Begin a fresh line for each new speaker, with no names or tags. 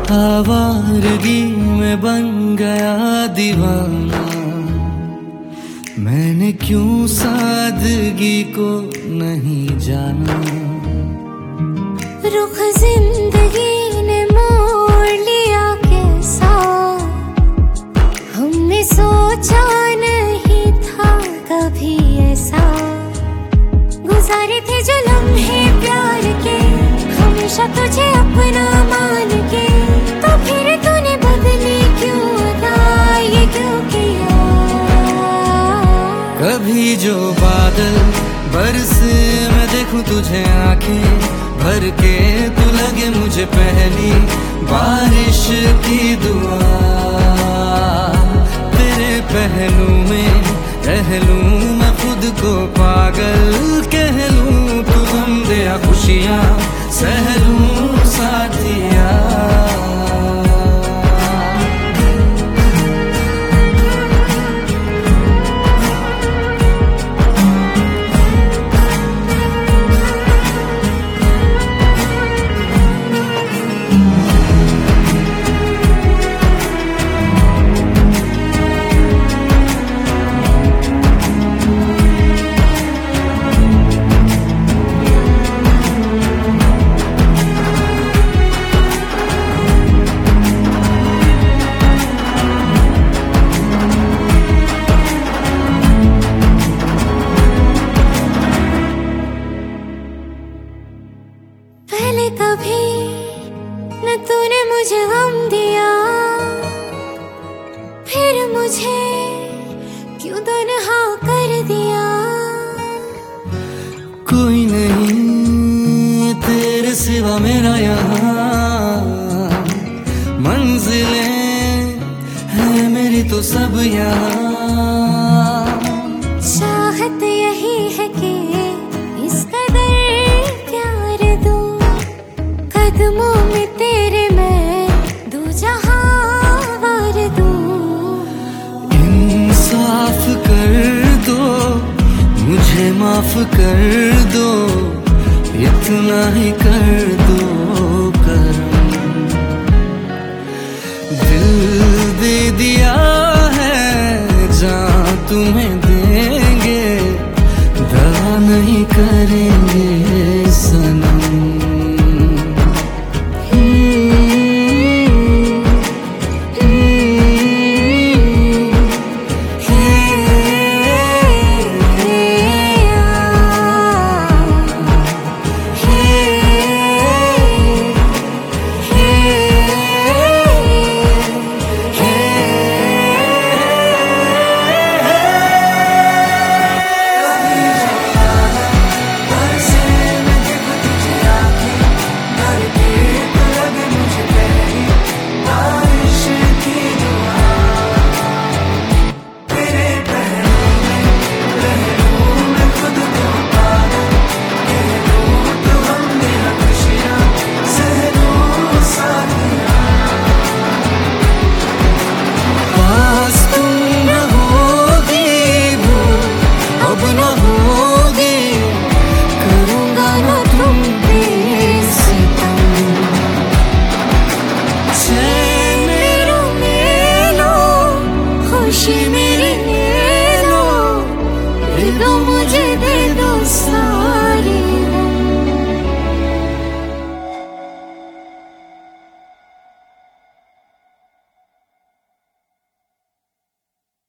आवारगी में बन गया दीवाना, मैंने क्यों सादगी को नहीं जाना।
रुख जिंदगी ने मोड़ लिया कैसा, हमने सोचा नहीं था कभी ऐसा। गुजारे थे जो लम्हे प्यार के, हमेशा तुझे अपना मान के, तो फिर तूने बदली क्यों अदा, ये क्यों किया।
कभी जो बादल बरसे मैं देखूं तुझे आंखें भर के, तू लगे मुझे पहली बारिश की दुआ। तेरे पहलू में रह लूं मैं खुद को पागल कह लूं, तू गम दे या खुशियां सह लूं साथिया।
पहले कभी न तूने मुझे गम दिया, फिर मुझे क्यों तन्हा कर दिया।
कोई नहीं तेरे सिवा मेरा यहाँ, मंजिलें है मेरी तो सब यहाँ।